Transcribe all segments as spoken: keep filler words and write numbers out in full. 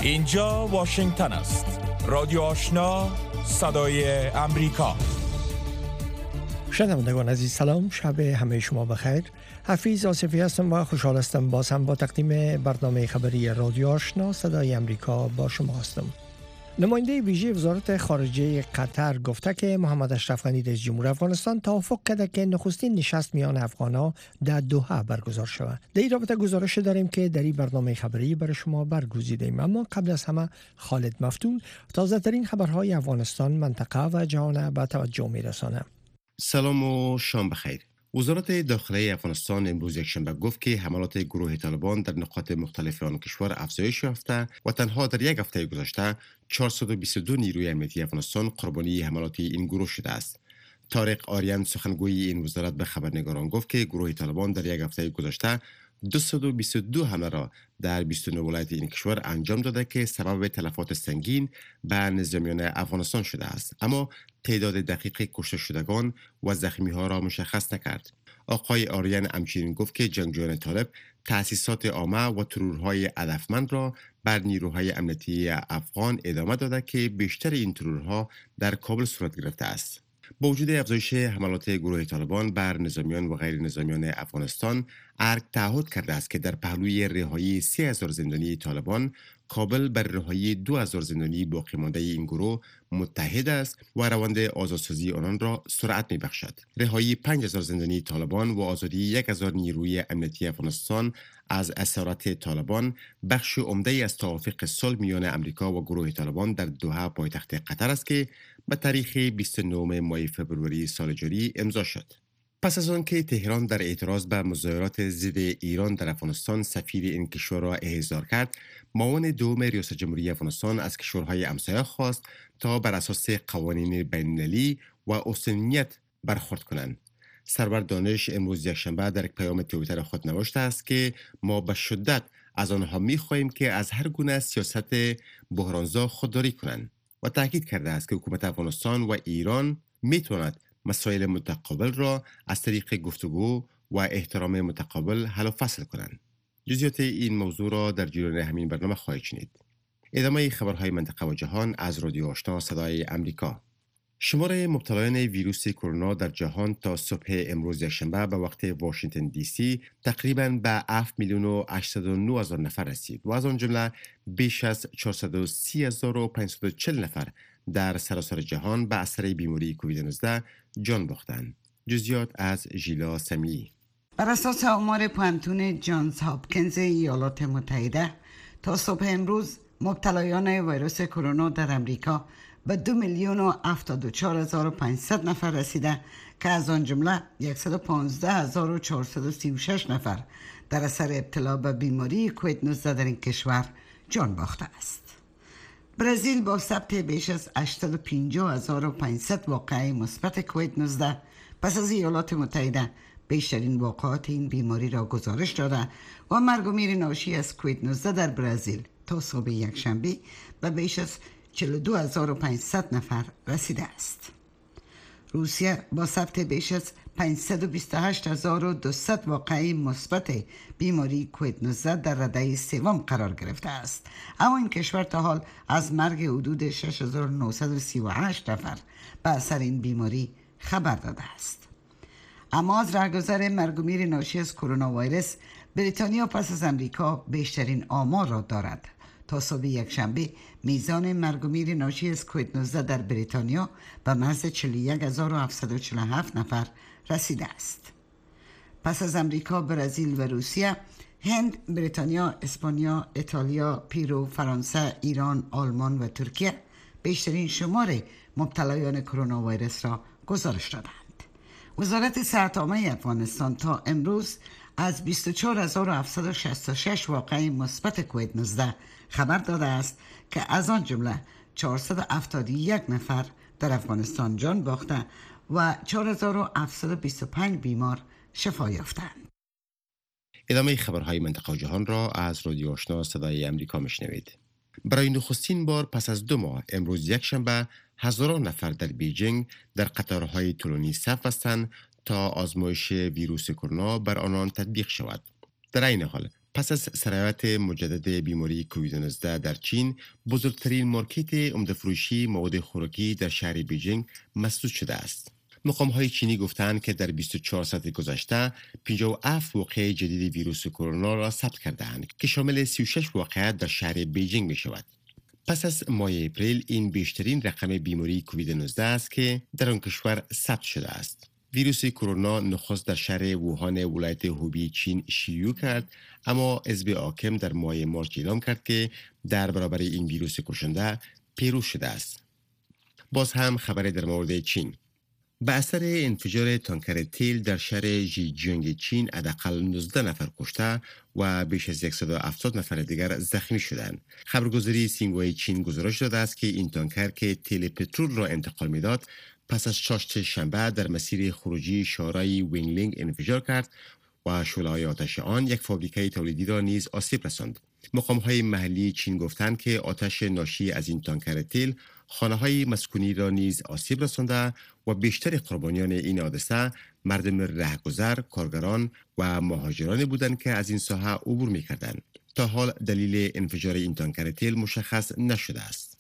اینجا واشنگتن است. رادیو آشنا، صدای امریکا. شنوندگان عزیز سلام، شب همه شما بخیر. حفیظ آصفی هستم و خوشحال هستم باز هم با تقدیم برنامه خبری رادیو آشنا صدای امریکا با شما هستم. نماینده ویژه وزارت خارجه قطر گفته که محمد اشرف غنی رئیس جمهور افغانستان توافق کرده که نخستین نشست میان افغان‌ها در دوحه برگزار شود. در این رابطه گزارش داریم که در این برنامه خبری برای شما برگزیدیم، اما قبل از همه خالد مفتون تازه ترین خبرهای افغانستان، منطقه و جهان به توجه می‌رساند. سلام و شام بخیر. وزارت داخلی افغانستان امروز یکشنبه گفت که حملات گروه طالبان در نقاط مختلف آن کشور افزایش یافته و تنها در یک هفته گذشته چهارصد و بیست و دو نیروی امنیتی افغانستان قربانی حملات این گروه شده است. طارق آریان سخنگوی این وزارت به خبرنگاران گفت که گروه طالبان در یک هفته گذشته دویست و بیست و دو حمله را در بیست و نه ولایت این کشور انجام داده که سبب تلفات سنگین به نظامیان افغانستان شده است، اما تعداد دقیق کشته شدگان و زخمی ها را مشخص نکرد. آقای آریان همچنین گفت که جنگجویان طالب تأسیسات عامه و ترورهای هدفمند را بر نیروهای امنیتی افغان ادامه داده که بیشتر این ترورها در کابل صورت گرفته است. با وجود افزایش حملات گروه طالبان بر نظامیان و غیر نظامیان افغانستان، ارگ تعهد کرده است که در پهلوی رهایی سه هزار زندانی طالبان، کابل بر رهایی دو هزار زندانی باقی مانده این گروه متحد است و روند آزادسازی آنان را سرعت می‌بخشد. رهایی پنج هزار زندانی طالبان و آزادی یک هزار نیروی امنیتی افغانستان از اسارت طالبان بخش عمده از توافق صلح میان امریکا و گروه طالبان در دوحه پایتخت قطر است که به تاریخ بیست و نه ماه فوریه سال جاری امضا شد. پس از آن که تهران در اعتراض به مظاهرات ضد ایران در افغانستان سفیر این کشور را احضار کرد، معاون دوم ریاست جمهوری افغانستان از کشورهای همسایه خواست تا بر اساس قوانین بین‌المللی و حسنیت برخورد کنند. سرور دانش امروز یکشنبه در یک پیام توییتر خود نوشته است که ما به شدت از آنها می‌خواهیم که از هر گونه سیاست بحرانزا خودداری کنند و تاکید کرده است که حکومت افغانستان و ایران می‌تواند مسائل متقابل را از طریق گفتگو و احترام متقابل حل و فصل کنند. جزئیات این موضوع را در جریان همین برنامه خواهید شنید. ادامه خبرهای منطقه و جهان از رادیو آشنا صدای امریکا. شمار مبتلایان ویروس کرونا در جهان تا صبح امروز یکشنبه به وقت واشنگتن دی سی تقریباً به هفت میلیون و هشتصد و نه هزار نفر رسید و از آن جمله بیش از چهارصد و سی هزار و پانصد و چهل نفر در سراسر جهان به اثر بیماری کووید نوزده جان باختند. جزئیات از ژیلا سمی. بر اساس آمار پانتون جانز هاپکینز ایالات متحده تا صبح امروز مبتلایان ویروس کرونا در امریکا به دو میلیون و هفتاد و چهار هزار و پانصد نفر رسیده که از آن جمله صد و پانزده هزار و چهارصد و سی و شش نفر در اثر ابتلا به بیماری کووید نوزده در این کشور جان باخته است. برزیل با ثبت بیش از هشتصد و پنجاه هزار و پانصد واقعه مثبت کووید نوزده پس از ایالات متحده بیشترین واقعات این بیماری را گزارش داده و مرگ و میر ناشی از کووید نوزده در برزیل تا صبح یکشنبه به بیش از چهل و دو هزار و پانصد نفر رسیده است. روسیه با ثبت بیش از پانصد و بیست و هشت هزار و دویست واقعه مثبت بیماری کووید نوزده در رده سوم قرار گرفته است، اما این کشور تا حال از مرگ حدود شش هزار و نهصد و سی و هشت نفر به اثر این بیماری خبر داده است. اما از رهگذر مرگ و میر ناشی از کرونا ویروس، بریتانیا پس از امریکا بیشترین آمار را دارد. تا صبح یکشنبه میزان مرگ و میر ناشی از کووید نوزده در بریتانیا به محض چهل و یک هزار و هفتصد و چهل و هفت نفر رسیده است. پس از امریکا، برزیل و روسیه، هند، بریتانیا، اسپانیا، ایتالیا، پرو، فرانسه، ایران، آلمان و ترکیه بیشترین شمار مبتلایان کرونا ویروس را گزارش دادند. وزارت صحت عامه افغانستان تا امروز از بیست و چهار هزار و هفتصد و شصت و شش واقعه مثبت کووید نوزده خبر داده است که از آن جمله چهارصد و هفتاد و یک نفر در افغانستان جان باخته و چهار هزار و هفتصد و بیست و پنج بیمار شفا یافتند. ادامه خبرهای منطقه و جهان را از رادیو آشنا صدای امریکا میشنوید. برای نخستین بار پس از دو ماه امروز یکشنبه هزاران نفر در بیجینگ در قطارهای طولانی صف هستند تا آزمایش ویروس کرونا بر آنان تطبیق شود. در این حال پس از سرایت مجدد بیماری کووید نوزده در چین، بزرگترین مارکت عمده فروشی مواد خوراکی در شهر بیجینگ مسدود شده است. مقام‌های چینی گفتند که در بیست و چهار ساعت گذشته پنجاه و هفت واقعه جدید ویروس کرونا را ثبت کردند که شامل سی و شش واقعه در شهر بیجینگ می شود. پس از ماه اپریل این بیشترین رقم بیماری کووید نوزده است که در آن کشور ثبت شده است. ویروس کرونا نخست در شهر ووهان ولایت هوبی چین شیوع کرد، اما حزب حاکم در ماه مارس اعلام کرد که در برابر این ویروس کشنده پیروز شده است. باز هم خبر در مورد چین. به اثر انفجار تانکر تیل در شهر ژیجینگ چین حداقل نوزده نفر کشته و بیش از صد و هفتاد نفر دیگر زخمی شدند. خبرگزاری سینگوای چین گزارش داده است که این تانکر که تیل پترول را انتقال می‌داد، پس از چاشت شنبه در مسیر خروجی شارع وینگلینگ انفجار کرد و شعله‌های آتش آن یک فابریکه تولیدی را نیز آسیب رساند. مقام‌های محلی چین گفتند که آتش ناشی از این تانکر تیل خانه‌های مسکونی را نیز آسیب رسانده و بیشتر قربانیان این حادثه مردم رهگذر، کارگران و مهاجران بودند که از این ساحه عبور می‌کردند. تا حال دلیل انفجار این تانکر تیل مشخص نشده است.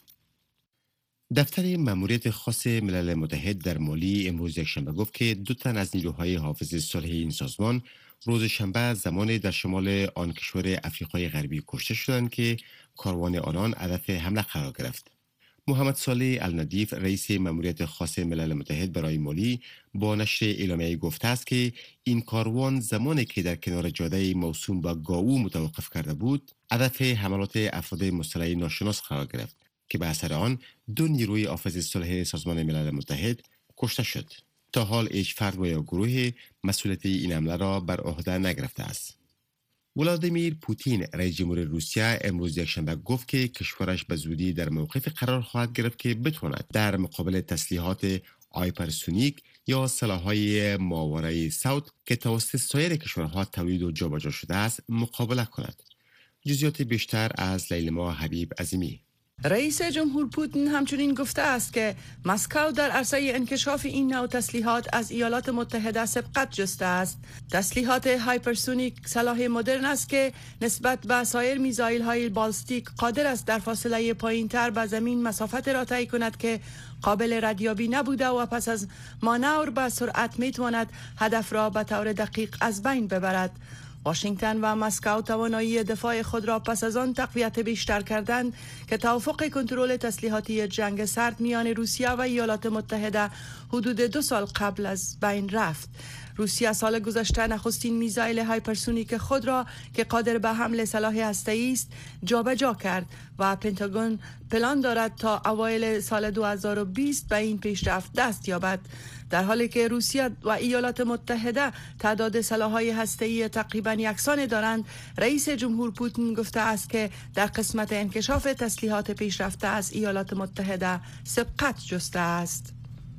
دفتر ماموریت خاص ملل متحد در مالی امروز یکشنبه گفت که دو تن از نیروهای حافظ صلح این سازمان روز شنبه زمان در شمال آن کشور افریقای غربی کشته شدند که کاروان آنان هدف حمله قرار گرفت. محمد صالح الندیف رئیس ماموریت خاص ملل متحد برای مالی با نشر اعلامیه گفته است که این کاروان زمانی که در کنار جاده موسوم به گاو متوقف کرده بود، هدف حملات افراد مسلح ناشناس قرار گرفت که به اثر آن دو نیروی حافظ صلح سازمان ملل متحد کشته شد. تا حال هیچ فرد و یا گروه مسئولیت این حمله را بر عهده نگرفته است. ولادیمیر پوتین رئیس جمهور روسیه امروز یکشنبه گفت که کشورش به زودی در موقف قرار خواهد گرفت که بتواند در مقابل تسلیحات هایپرسونیک یا سلاح‌های ماورای صوت که توسط سایر کشورها تولید و جابجا شده است مقابله کند. جزئیات بیشتر از لیلما حبیب عظیمی. رئیس جمهور پوتین همچنین گفته است که مسکو در عرصه انکشاف این نوع تسلیحات از ایالات متحده سبقت جسته است. تسلیحات هایپرسونیک سلاح مدرن است که نسبت به سایر میزایل های بالستیک قادر است در فاصله پایین تر به زمین مسافت را طی کند که قابل ردیابی نبوده و پس از مانور به سرعت می تواند هدف را به طور دقیق از بین ببرد. واشنگتن و مسکو توانایی دفاع خود را پس از آن تقویت بیشتر کردند که توافق کنترل تسلیحاتی جنگ سرد میان روسیه و ایالات متحده حدود دو سال قبل از بین رفت. روسیه سال گذشته نخستین میزایل هایپرسونیک خود را که قادر به حمل سلاح هسته‌ای است جابجا کرد و پنتاگون پلان دارد تا اوایل سال دو هزار و بیست به این پیشرفت دست یابد. در حالی که روسیه و ایالات متحده تعداد سلاح‌های هسته‌ای تقریباً یکسان دارند، رئیس جمهور پوتین گفته است که در قسمت انکشاف تسلیحات پیشرفته از ایالات متحده سبقت جسته است.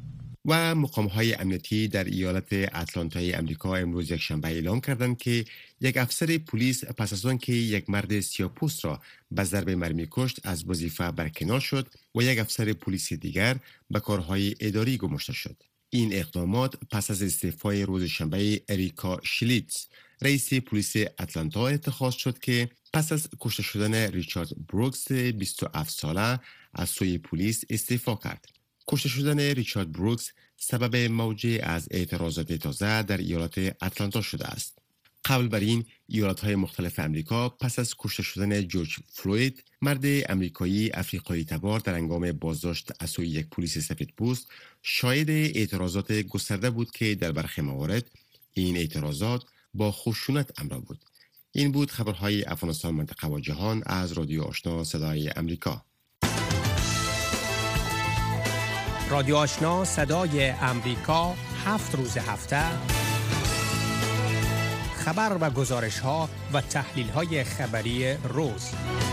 و مقام‌های امنیتی در ایالت اتلانتای امریکا امروز یکشنبه اعلام کردند که یک افسر پلیس پس از آن که یک مرد سیاه‌پوست را به ضرب مرمی کشت از وظیفه برکنار شد و یک افسر پلیس دیگر به کارهای اداری گماشته شد. این اقدامات پس از استعفای روز شنبه اریکا شلیتز رئیس پلیس اتلانتا اتخاذ شد که پس از کشته شدن ریچارد بروکس بیست و هفت ساله از سوی پلیس استعفا کرد. کشته شدن ریچارد بروکس سبب موجی از اعتراضات تازه در ایالات اتلانتا شده است. قبل بر این ایالت‌های مختلف امریکا پس از کشته شدن جورج فلوید مرد امریکایی افریقایی تبار در هنگام بازداشت از سوی یک پلیس سفیدپوست شاهد اعتراضات گسترده بود که در برخی موارد این اعتراضات با خشونت همراه بود. این بود خبرهای افغانستان، منطقه و جهان از رادیو آشنا صدای امریکا. رادیو آشنا صدای امریکا هفت روز هفته خبر و گزارش ها و تحلیل های خبری روز.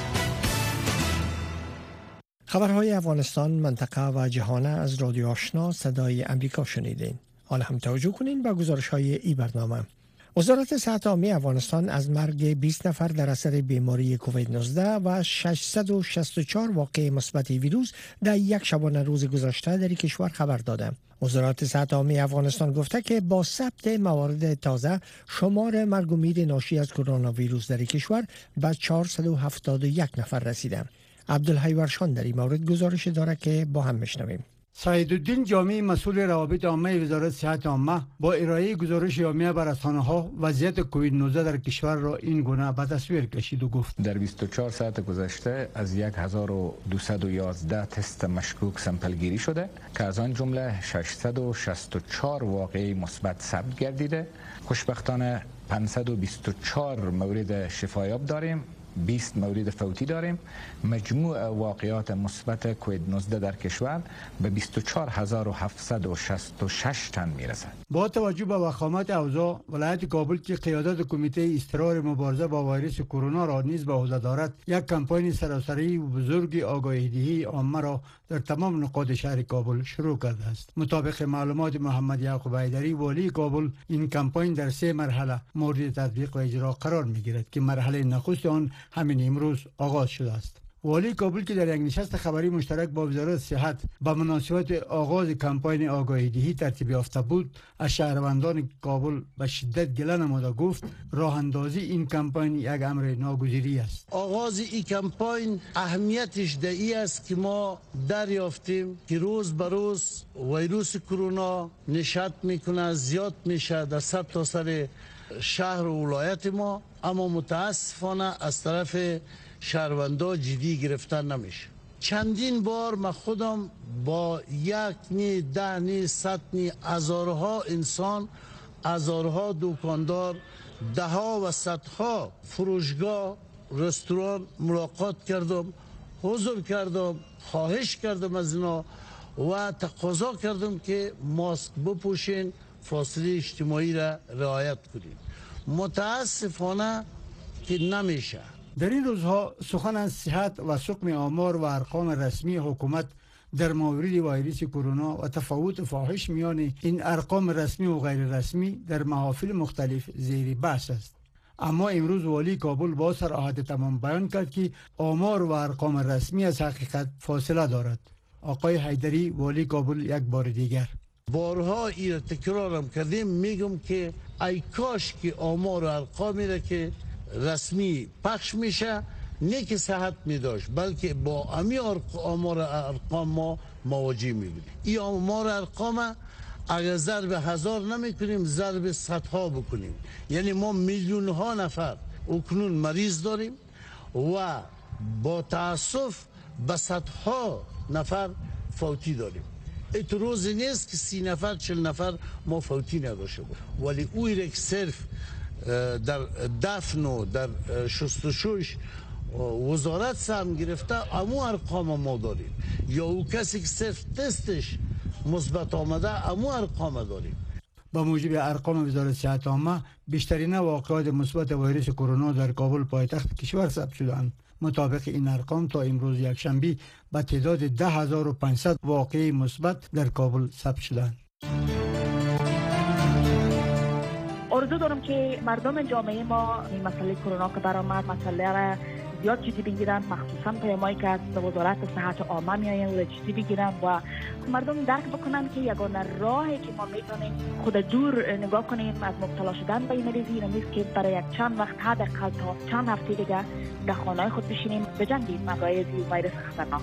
خبرهای افغانستان، منطقه و جهان از رادیو آشنا صدای امریکا شنیدین. حالا هم توجه کنین به گزارش های ای برنامه. وزارت صحت عامه افغانستان از مرگ بیست نفر در اثر بیماری کووید نوزده و ششصد و شصت و چهار واقعه مثبت ویروس در یک شبانه روز گذشته در کشور خبر داده. وزارت صحت عامه افغانستان گفته که با ثبت موارد تازه شمار مرگ و میر ناشی از کرونا ویروس در کشور به چهارصد و هفتاد و یک نفر رسیده. عبدالحی ورشان در این مورد گزارش دارد که با هم بشنویم. سعیدالدین جامی مسئول روابط عامه وزارت صحت عامه با ارائه گزارش یومیه بر رسانه‌ها وضعیت کووید نوزده در کشور را این گونه به تصویر کشید و گفت در بیست و چهار ساعت گذشته از هزار و دویست و یازده تست مشکوک سمپل گیری شده که از آن جمله ششصد و شصت و چهار واقعه مثبت ثبت گردیده. خوشبختانه پانصد و بیست و چهار مورد شفایاب داریم، بیست مورد فوتی داریم. مجموع واقعات مثبت کووید نوزده در کشور به بیست و چهار هزار و هفتصد و شصت و شش تن میرسد. با توجه به وخامت اوضاع، ولایت کابل که قیادت کمیته اضطرار مبارزه با ویروس کرونا را نیز به عهده دارد، یک کمپاین سراسری و بزرگ آگاهی‌دهی عامه را در تمام نقاط شهر کابل شروع کرده است. مطابق معلومات محمد یعقوب حیدری والی کابل، این کمپاین در سه مرحله مورد تطبیق و اجرا قرار می‌گیرد که مرحله نخست آن همین امروز آغاز شده است. والی کابل که در یک نشست خبری مشترک با وزارت صحت به مناسبت آغاز کمپاین آگاهی‌دهی ترتیب یافته بود، از شهروندان کابل به شدت گله نموده گفت راه اندازی این کمپاین یک امر ناگزیری است. آغاز این کمپاین اهمیتش در این است که ما دریافتیم که روز به روز ویروس کرونا نشاط میکنه، زیاد میشه در سر تا سر شهر و ولایت ما، اما متاسفانه از طرف شهروندا جدی گرفتن نمیشه. چندین بار من خودم با یک نی ده نی صد نی هزارها انسان، هزارها دکاندار، ده ها و صدها فروشگاه، رستوران ملاقات کردم، حضور کردم، خواهش کردم از اینا و تقاضا کردم که ماسک بپوشین، فاصله اجتماعی را رعایت کنین. متاسفانه که نمیشه. در این روزها سخن از صحت و سقم آمار و ارقام رسمی حکومت در مورد ویروس کرونا و تفاوت فاحش میان این ارقام رسمی و غیر رسمی در محافل مختلف زیر بحث است. اما امروز والی کابل با صراحت تمام بیان کرد که آمار و ارقام رسمی از حقیقت فاصله دارد. آقای حیدری والی کابل یک بار دیگر بارها این تکرارم کردیم، میگم که ای کاش که آمار و ارقامی را که رسمی پخش میشه نه که صحت میداشت، بلکه با امی آمار و ارقام ما مواجه میبینیم. این آمار و ارقام اگر ضرب هزار نمی کنیم ضرب صدها بکنیم، یعنی ما میلیون ها نفر اکنون مریض داریم و با تاسف به صدها نفر فوتی داریم. ایت روزی نیست که سی نفر چل نفر ما فوتی نداشته بود، ولی اوی را که صرف در دفن و در شستشویش وزارت سهم گرفته امو ارقام ما داریم، یا او کسی که صرف تستش مثبت آمده امو ارقام داریم. با موجب ارقام وزارت صحت عامه بیشترین واقعات مثبت ویروس کرونا در کابل پایتخت کشور ثبت شدند. مطابق این ارقام تا امروز یکشنبه به تعداد ده هزار و پانصد واقعه مثبت در کابل ثبت شدند. آرزو دارم که مردم جامعه ما این مسئله کرونا که برآمد مسئله را زیاد جدی بگیرن، مخصوصا پیامایی که از وزارت صحت عامه میآین و جدی بگیرن و مردم درک بکنن که یگانه راهی که ما میتونیم خود دور نگاه کنیم از مبتلا شدن به این مریضی این نیست که برای یک چند وقت حداقل تا چند هفته دیگه در خانه خود بشینیم بجنگیم مقایض ویروس خطرناک.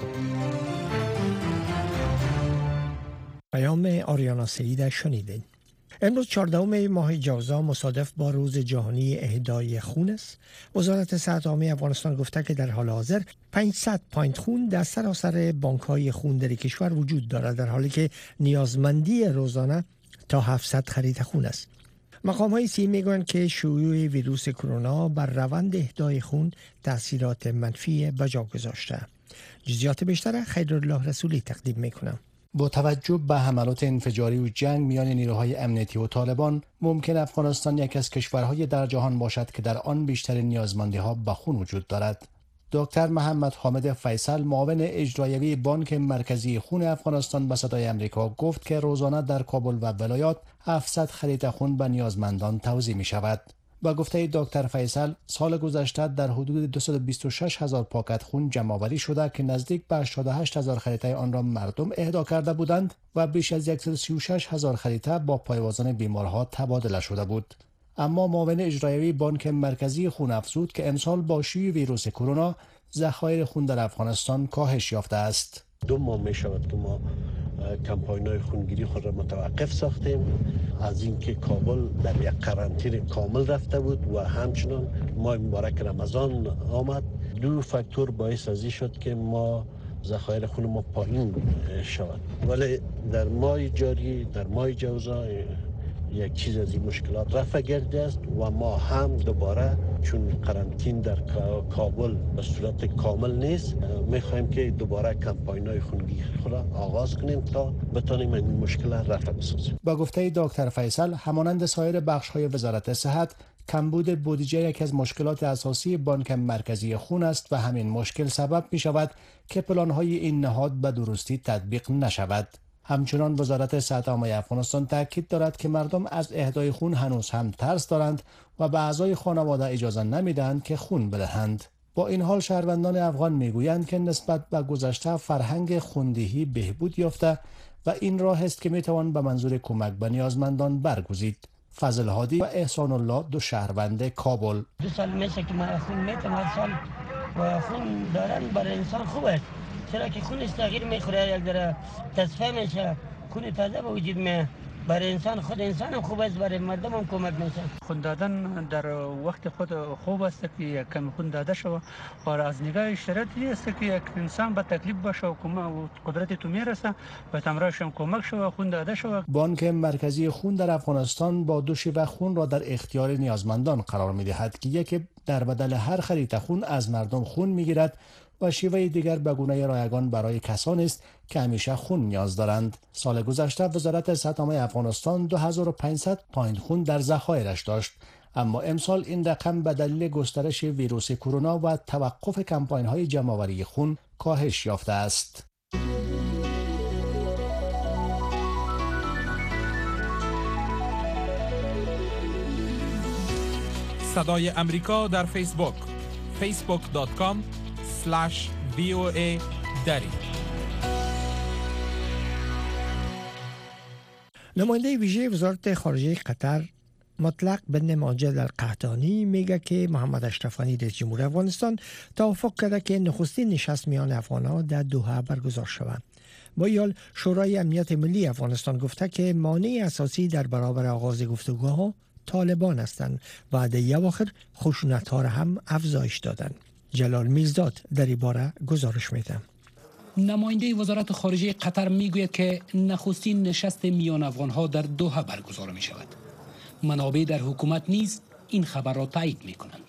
پیام آریانا سعید شنیدین. امروز چهاردهم ماه جوزا مصادف با روز جهانی اهدای خون است. وزارت صحت عامه افغانستان گفته که در حال حاضر پانصد پوینت خون در سراسر بانک‌های خون در کشور وجود دارد، در حالی که نیازمندی روزانه تا هفتصد خرید خون است. مقام‌های صحی میگویند که شیوع ویروس کرونا بر روند اهدای خون تاثیرات منفی به جا گذاشته. جزئیات بیشتر خیرالله رسولی تقدیم میکنم. با توجه به حملات انفجاری و جنگ میان نیروهای امنیتی و طالبان، ممکن افغانستان یکی از کشورهای در جهان باشد که در آن بیشتر نیازمندی‌ها به خون وجود دارد. دکتر محمد حامد فیصل، معاون اجرایی بانک مرکزی خون افغانستان، به صدای امریکا گفت که روزانه در کابل و ولایات هفتصد خرید خون به نیازمندان توزیع می شود. با گفته دکتر فیصل سال گذشته در حدود دویست و بیست و شش هزار پاکت خون جمع آوری شده که نزدیک به هشتاد و هشت هزار خریطه آن را مردم اهدا کرده بودند و بیش از صد و سی و شش هزار خریطه با پایوازان بیمارها تبادله شده بود. اما معاون اجرایی بانک مرکزی خون افزود که امسال با شیوع ویروس کرونا ذخایر خون در افغانستان کاهش یافته است. دو ماه می شود که ما کمپاین‌های خونگیری خود را متوقف ساختیم از اینکه کابل در یک قرنطینه کامل رفته بود و همچنان ماه مبارک رمضان آمد. دو فاکتور باعث از این شد که ما ذخایر خون ما پایین شود، ولی در ماه جاری در ماه جوزا یک چیز از این مشکلات رفع گرده است و ما هم دوباره چون قرنطینه در کابل به صورت کامل نیست میخوایم که دوباره کمپاین‌های خونگیری خود را آغاز کنیم تا بتانیم این مشکل رفع بسازیم. با گفته دکتر فیصل همانند سایر بخش‌های وزارت صحت کمبود بودجه یکی از مشکلات اساسی بانک مرکزی خون است و همین مشکل سبب می شود که پلان‌های این نهاد به درستی تطبیق نشود. همچنان وزارت صحت عامه افغانستان تاکید دارد که مردم از اهدای خون هنوز هم ترس دارند و به اعضای خانواده اجازه نمیدهند که خون بدهند. با این حال شهروندان افغان میگویند که نسبت به گذشته فرهنگ خوندهی بهبود یافته و این راه است که میتوان به منظور کمک به نیازمندان برگزید. فضل هادی و احسان الله دو شهروند کابل. دو سال میشه که من خون میتم هر سال و خون دارن برای انسان خوب است، چرا که خونش تغییر میخوره، یک ذره تصفیه میشه، خون تازه به وجود میاد. برای انسان خود انسان هم خوب است، برای مردم هم کمک میشه. خون دادن در وقت خود خوب است که یک کم خون داده شود و از نگاه شرعی است که یک انسان به تکلیف باشه و قدرت تو میرسه و تمرش هم کمک شود خون داده شود. بانک مرکزی خون در افغانستان با دو شیوه خون را در اختیار نیازمندان قرار میدهد که یکی در بدل هر خریطه خون از مردم خون میگیرد و شیوه دیگر به گونه رایگان برای کسانی است که همیشه خون نیاز دارند. سال گذشته وزارت صحت عامه افغانستان دو هزار و پانصد پایین خون در ذخایرش داشت، اما امسال این رقم به دلیل گسترش ویروس کرونا و توقف کمپاین‌های جمع‌آوری خون کاهش یافته است. صدای امریکا در فیسبوک فیسبوک دات کام اسلش وی او ای دری. نماینده ویژه وزارت خارجه قطر مطلق بن ماجد القحطانی میگه که محمد اشرف غنی رئیس جمهور افغانستان توافق کرده که نخستین نشست میان افغان‌ها در دوحه برگزار شود. با این حال شورای امنیت ملی افغانستان گفته که مانع اساسی در برابر آغاز گفتگوها طالبان هستند و در اواخر خشونت‌ها را هم افزایش دادند. جلال میرزاد در این باره گزارش میده. نماینده وزارت خارجه قطر میگوید که نخستین نشست میان افغان‌ها در دوحه برگزار می شود. منابع در حکومت نیز این خبر را تایید می کنند.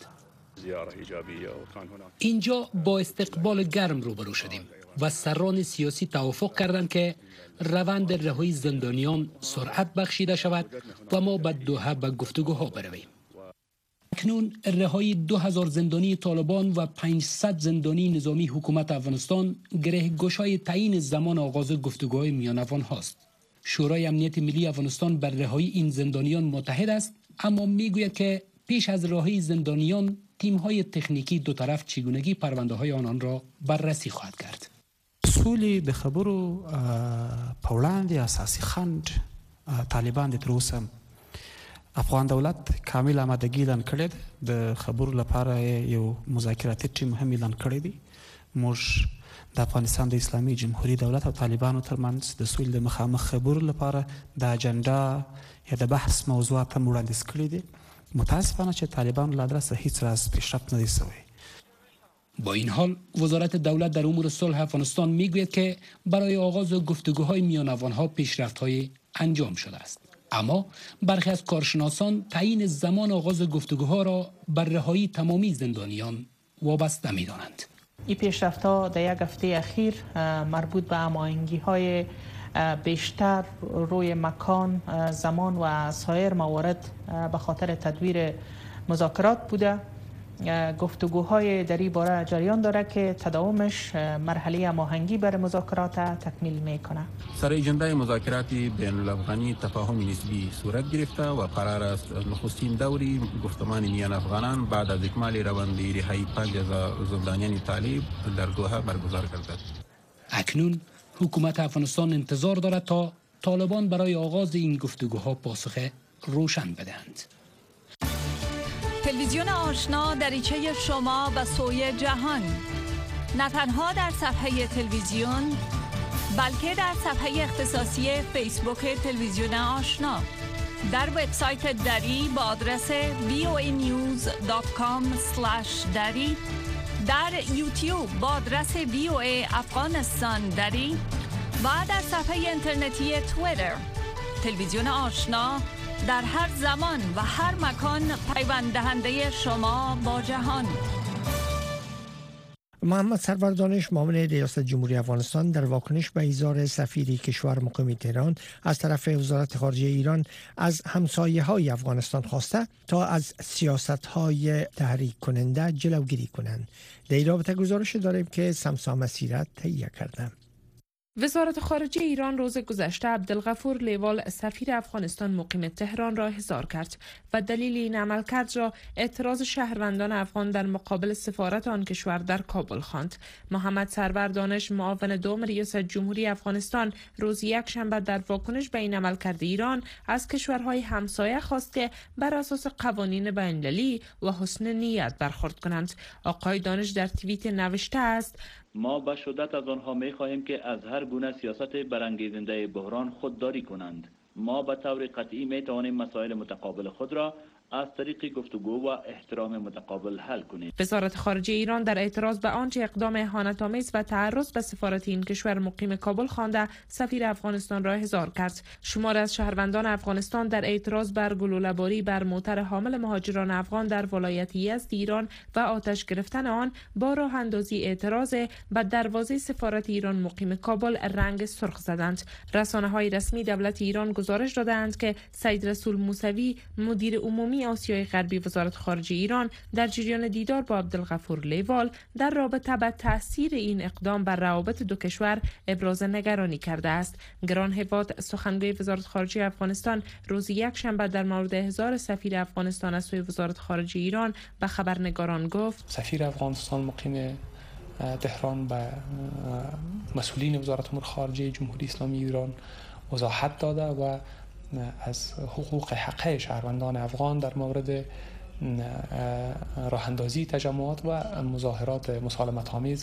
اینجا با استقبال گرم روبرو شدیم و سران سیاسی توافق کردند که روند رهایی زندانیان سرعت بخشیده شود و ما به دوحه به گفتگوها برویم. اکنون رهایی دو هزار زندانی طالبان و پانصد زندانی نظامی حکومت افغانستان گره گشای تعیین زمان آغاز گفتگوهای میان افغان هاست. شورای امنیت ملی افغانستان بر رهایی این زندانیان متحد است، اما میگوید که پیش از رهایی زندانیان تیم‌های تکنیکی دو طرف چگونگی پرونده‌های آنان را بررسی خواهد کرد. سولې د خبرو په وړاندې اساسي خنډ طالبان د تر اوسه افغان دولت کامل آمادګي اعلان کړې ده. د خبرو لپاره یو مذاکراتي ټیم هم اعلان کړی دی. موږ د افغانستان د اسلامي جمهوریت دولت او طالبانو ترمنځ د سولې د مخامخ خبرو لپاره د اجنډا یا د بحث موضوعات هم وړاندیز کړي دي. متاسفانه چې طالبانو له ادرسه هیڅ راز پیشرفت ندی شوی. با این حال وزارت دولت در امور صلح افغانستان میگوید که برای آغاز گفتگوهای میان افغانها پیشرفت‌های انجام شده است، اما برخی از کارشناسان تعیین زمان آغاز گفتگوها را بر رهایی تمامی زندانیان وابسته می‌دانند. این پیشرفت‌ها در یک هفته اخیر مربوط به هماهنگی‌های بیشتر روی مکان، زمان و سایر موارد به خاطر تدویر مذاکرات بوده. گفتگوهای در این باره جریان داره که تداومش مرحله هماهنگی بر مذاکرات تکمیل میکنه. سر اجنده مذاکرات بین الافغانی تفاهم نسبی صورت گرفته و قرار است نخستین دوری گفتمان میان افغانان بعد از اکمال روند رهایی پنج از زندانیان طالب در دوحه برگزار گردد. اکنون حکومت افغانستان انتظار دارد تا طالبان برای آغاز این گفتگوها پاسخ روشن بدهند. تلویزیون آشنا دریچه شما و سوی جهان، نه تنها در صفحه تلویزیون بلکه در صفحه اختصاصی فیسبوک تلویزیون آشنا، در وبسایت دری با آدرس وی او ای نیوز دات کام اسلش دری، در یوتیوب با آدرس وی او ای افغانستان دری و در صفحه اینترنتی توییتر. تلویزیون آشنا در هر زمان و هر مکان پیوند دهنده شما با جهان. محمد سرور دانش معاون ریاست جمهوری افغانستان در واکنش به ایذار سفیر کشور مقیم تهران از طرف وزارت خارجه ایران از همسایه‌های افغانستان خواسته تا از سیاست‌های تحریک کننده جلوگیری کنند. در این رابطه گزارش داریم که سمسا مسیرت تهیه کرده. وزارت خارجه ایران روز گذشته عبدالغفور لیوال سفیر افغانستان مقیم تهران را احضار کرد و دلیل این عملکرد را اعتراض شهروندان افغان در مقابل سفارت آن کشور در کابل خواند. محمد سرور دانش معاون دوم ریاست جمهوری افغانستان روز یکشنبه در واکنش به این عملکرد ایران از کشورهای همسایه خواست که بر اساس قوانین بین‌المللی و حسن نیت برخورد کنند. آقای دانش در توییت نوشته است: ما به شدت از آنها می خواهیم که از هر گونه سیاست برانگیزنده بحران خودداری کنند. ما به طور قطعی می توانیم مسائل متقابل خود را از طریق گفتگو و احترام متقابل حل کنیم. وزارت خارجه ایران در اعتراض به آنچه اقدام اهانت‌آمیز و تعرض به سفارت این کشور مقیم کابل خوانده سفیر افغانستان را احضار کرد. شمار از شهروندان افغانستان در اعتراض بر گلوله‌باری بر موتر حامل مهاجران افغان در ولایت یزد ایران و آتش گرفتن آن با راه اندازی اعتراض به دروازه سفارت ایران مقیم کابل رنگ سرخ زدند. رسانه‌های رسمی دولت ایران گزارش دادند که سید رسول موسوی مدیر عمومی آسیای غربی وزارت خارجه ایران در جریان دیدار با عبدالغفور لیوال در رابطه با تاثیر این اقدام بر روابط دو کشور ابراز نگرانی کرده است. گران هواد سخنگوی وزارت خارجه افغانستان روز یکشنبه در مورد احضار سفیر افغانستان از سوی وزارت خارجه ایران به خبرنگاران گفت: سفیر افغانستان مقیم تهران به مسئولین وزارت امور خارجه جمهوری اسلامی ایران وضاحت داده و از حقوق حقه شهروندان افغان در مورد راه اندازی تجمعات و مظاهرات مسالمت آمیز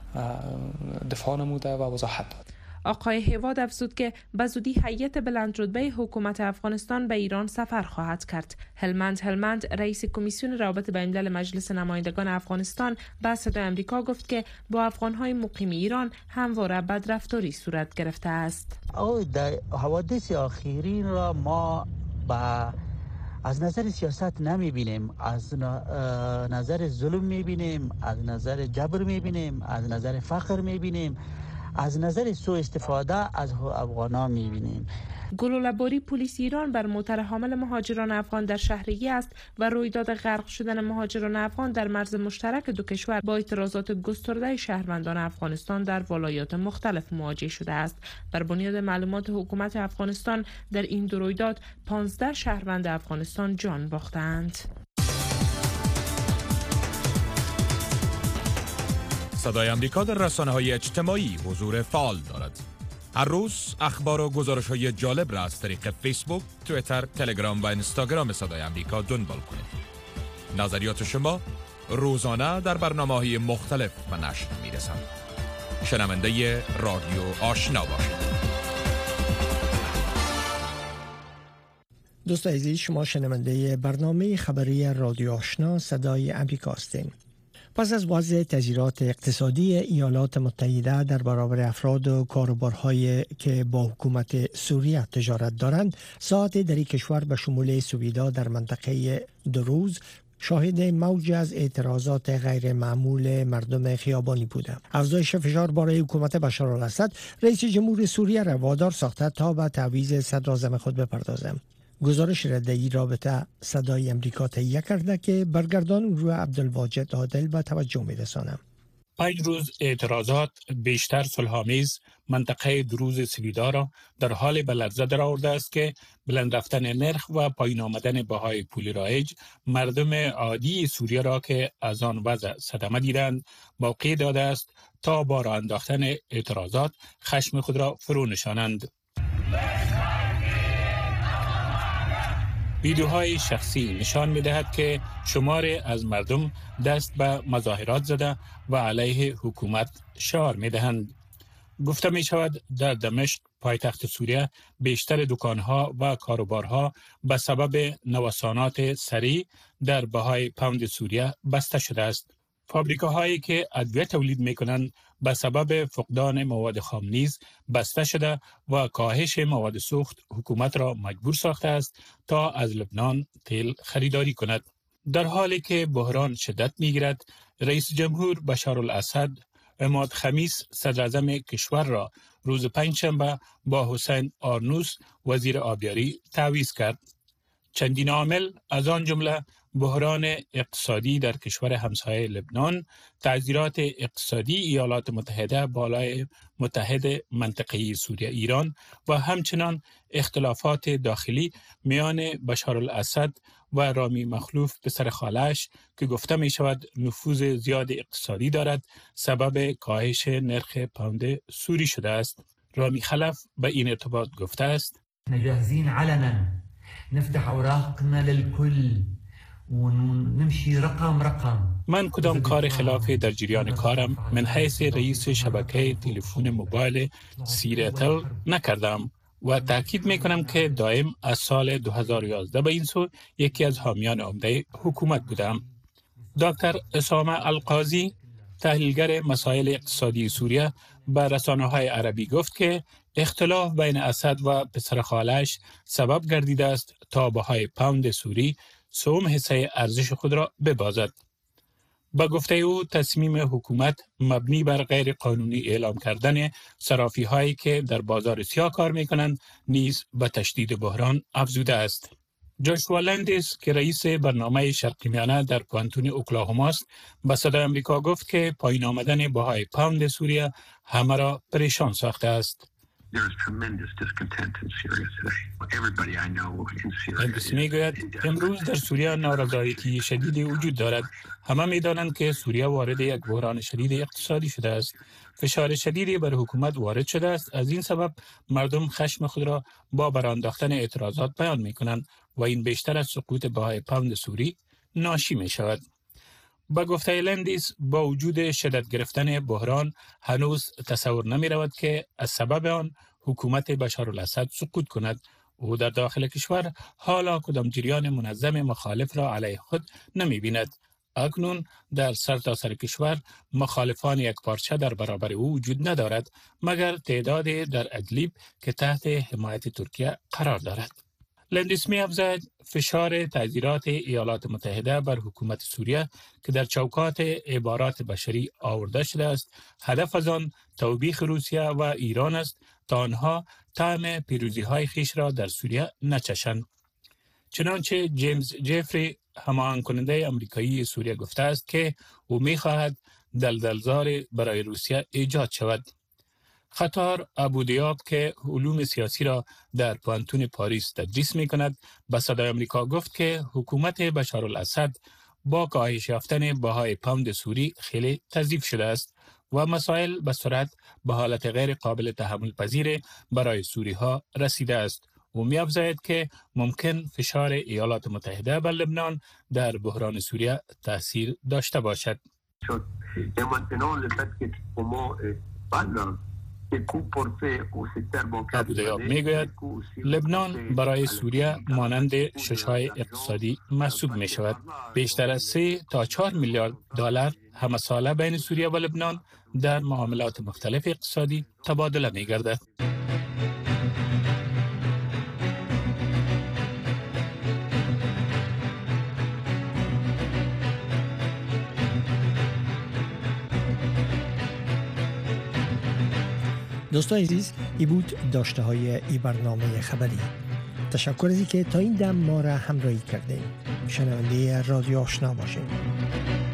دفاع نموده و وضاحت داد. آقای هواد افزود که به زودی هیئت بلندرتبه حکومت افغانستان به ایران سفر خواهد کرد. هلمند هلمند رئیس کمیسیون روابط بین الملل مجلس نمایندگان افغانستان به صدای آمریکا گفت که با افغان‌های مقیم ایران همواره بدرفتاری صورت گرفته است. او در حوادث اخیرین را ما با از نظر سیاست نمیبینیم، از نظر ظلم میبینیم، از نظر جبر میبینیم، از نظر فقر میبینیم، از نظر سوء استفاده از افغانان میبینیم. گلوله‌باری پلیس ایران بر موتر حامل مهاجران افغان در شهر یزد و رویداد غرق شدن مهاجران افغان در مرز مشترک دو کشور با اعتراضات گسترده شهروندان افغانستان در ولایات مختلف مواجه شده است. بر بنیاد معلومات حکومت افغانستان در این دو رویداد پانزده شهروند افغانستان جان باختند. صدای آمریکا در رسانه‌های اجتماعی حضور فعال دارد. هر روز اخبار و گزارش‌های جالب را از طریق فیسبوک، توییتر، تلگرام و اینستاگرام صدای آمریکا دنبال کنید. نظریات شما روزانه در برنامه‌های مختلف و نشر می‌رسند. شنونده رادیو آشنا باشید. دوست عزیز، شما شنونده برنامه خبری رادیو آشنا صدای آمریکا هستید. پس از وضع تغییرات اقتصادی ایالات متحده در برابر افراد و کاروبارهایی که با حکومت سوریه تجارت دارند، ساعت در این کشور به شمول سویدا در منطقه دو روز شاهد موج از اعتراضات غیر معمول مردم خیابانی بوده. افزایش فشار برای حکومت بشار الاسد رئیس جمهور سوریه را وادار ساخته تا به تعویض صدراعظم خود بپردازد. گزارش را در این رابطه صدای امریکا تهیه کرده که برگردان رو عبدالواجد عادل به توجه می‌رسانم. پنج روز اعتراضات بیشتر صلح‌آمیز منطقه دروز سویدا را در حال به لرزه در آورده است که بلند رفتن نرخ و پایین آمدن بهای پول رایج مردم عادی سوریه را که از آن وضع صدمه دیدند موقع داده است تا با راه انداختن اعتراضات خشم خود را فرو نشانند. ویدیوهای شخصی نشان می‌دهد که شماری از مردم دست به مظاهرات زده و علیه حکومت شعار می‌دهند. گفته می‌شود در دمشق پایتخت سوریه بیشتر دکان‌ها و کاروبارها به سبب نوسانات سریع در بهای پوند سوریه بسته شده است. فابریکاهایی که ادویه تولید می‌کنند به سبب فقدان مواد خام نیز بسته شده و کاهش مواد سوخت حکومت را مجبور ساخته است تا از لبنان تیل خریداری کند. در حالی که بحران شدت می‌گیرد، رئیس جمهور بشار الاسد عماد خمیس صدر اعظم کشور را روز پنجشنبه با حسین آرنوس وزیر آبیاری تعویض کرد. چندین عامل از آن جمله بحران اقتصادی در کشور همسایه لبنان، تعذیرات اقتصادی ایالات متحده بالای متحد منطقه‌ای سوریه ایران و همچنان اختلافات داخلی میان بشار الاسد و رامی مخلوف پسر خالش که گفته می شود نفوذ زیاد اقتصادی دارد سبب کاهش نرخ پوند سوری شده است. رامی خلف به این ارتباط گفته است: جاهزين علنا نفتح اوراقنا للكل ونمشي رقم رقم. من کدام کار خلاف در جریان کارم من حیث رئیس شبکه تلفن موبایل سیرتل نکردم و تاکید میکنم که دائم از سال دو هزار و یازده به این سو یکی از حامیان عمده حکومت بودم. دکتر اسامه القاضی تحلیلگر مسائل اقتصادی سوریه به رسانه‌های عربی گفت که اختلاف بین اسد و پسر خالش سبب گردیده است تا بهای پوند سوری سوم حصه ارزش خود را ببازد. با گفته او تصمیم حکومت مبنی بر غیر قانونی اعلام کردن صرافی هایی که در بازار سیاه کار می کنند نیز به تشدید بحران افزوده است. جاشوا لندیس که رئیس برنامه شرقی میانه در پوانتون اوکلاهوما است به صدای امریکا گفت که پایین آمدن بهای پوند سوریه همه را پریشان ساخته است. لندیس میگوید امروز در سوریه نارضایتی شدید وجود دارد. همه میدانند که سوریه وارد یک بحران شدید اقتصادی شده است. فشار شدیدی بر حکومت وارد شده است. از این سبب مردم خشم خود را با برانداختن اعتراضات بیان می کنند و این بیشتر از سقوط بهای پوند سوری ناشی می شود. با گفته لندیس با وجود شدت گرفتن بحران هنوز تصور نمی رود که از سبب آن حکومت بشار الاسد سقوط کند. او در داخل کشور حالا کدام جریان منظم مخالف را علیه خود نمی بیند. اکنون در سرتاسر کشور مخالفان یک پارچه در برابر او وجود ندارد مگر تعداد در ادلیب که تحت حمایت ترکیه قرار دارد. لندیس می افزاید فشار تعذیرات ایالات متحده بر حکومت سوریه که در چوکات عبارات بشری آورده شده است هدف از آن توبیخ روسیه و ایران است تا آنها طعم پیروزی های خیش را در سوریه نچشند. چنانچه جیمز جفری هماهنگ کننده امریکایی سوریه گفته است که او می خواهد دلدلزار برای روسیه ایجاد شود. خطار ابودیاب که علوم سیاسی را در پوانتون پاریس تدریس می کند به صدای امریکا گفت که حکومت بشار الاسد با کاهش یافتن بهای پوند سوری خیلی تضعیف شده است و مسائل به سرعت به حالت غیر قابل تحمل پذیر برای سوری ها رسیده است. او می افزاید که ممکن فشار ایالات متحده بر لبنان در بحران سوریه تاثیر داشته باشد. ابودیاب می گوید لبنان برای سوریه مانند ششهای اقتصادی محسوب می شود. بیشتر از سه تا چهار میلیارد دلار همه ساله بین سوریه و لبنان در معاملات مختلف اقتصادی تبادله می گردد. دوستان عزیز، ای بود داشته های ای برنامه خبری. تشکر از اینکه تا این دم ما را همراهی کردین. شنونده رادیو آشنا باشین.